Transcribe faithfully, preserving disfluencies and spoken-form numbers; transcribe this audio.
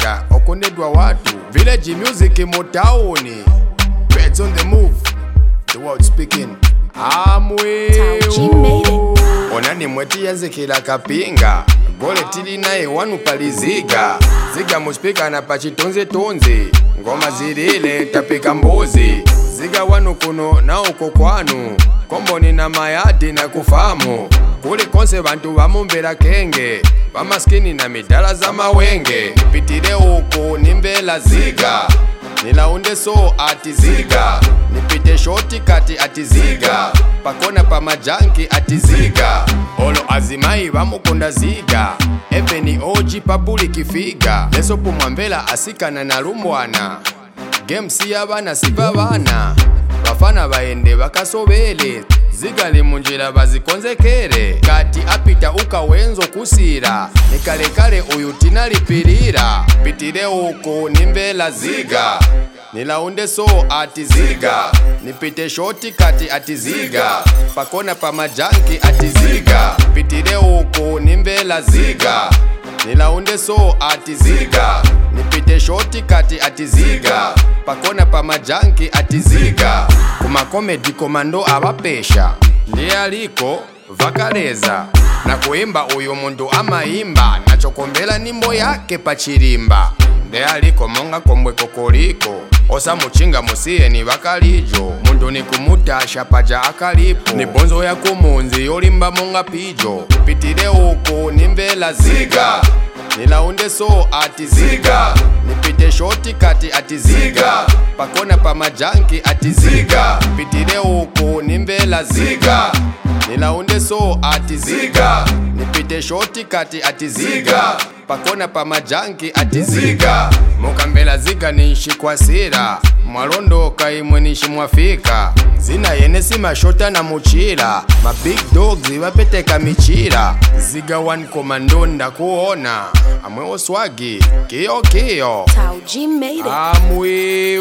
ziga okondedwa watu village music mutaoni Birds on the move the world speaking amwe onani mweti yazikila kapinga gole tili naye wanu paliziga ziga muspika na pachitonze tonze ngoma zilile tapika mbuzi ziga wanu kuno na uko kwanu komboni na mayadi na kufamu kuli konse bantu bamumbela kenge bamaskini na midala za mawenge nipitile uko nimbela ziga nilaunde so ati ziga nipite shoti kati ati ziga pakona pa majanki ati ziga olo azimai bamukunda ziga eve ni oji papuli kifiga leso pumwambela asikana na lumbwana game si abana siva bana bafana baende bakasobele zigali munjira bazikonzekere kati apita ukawenzo kusira nikalekale uyu tinalipirira pitire uko nimbela ziga nilaunde so ati ziga nipite shoti kati ati ziga pakona pa majanki ati ziga pitire uko nimbela ziga nilaunde so ati ziga nipite shoti kati ati ziga pakona pa majanki ati ziga kuma comedy komando abapesha ndiye aliko vakaleza na kuimba uyu mundu amaimba nachokombela nimbo yake pachirimba ndiye aliko monga kombwe kokoliko osa muchinga musiye ni vakalijo mundu ni kumutasha paja akalipo ni bonzo ya kumunzi yolimba monga pijo pitire uko nimbela ziga nilaunde so ati ziga nipite shoti kati ati ziga pakona pa majanki ati ziga pitire uko nimbela ziga nilaunde so ati ziga nipite shoti kati ati ziga pakona pa majanki ati ziga mukambela ziga nishi kwa sira mwalondo kaimwe nishi mwafika zina yenesi mashota na muchira ma big dogs wapeteka michira ziga one komando ndakuona amwe oswagi kiyo kiyo Tauji made it. amwe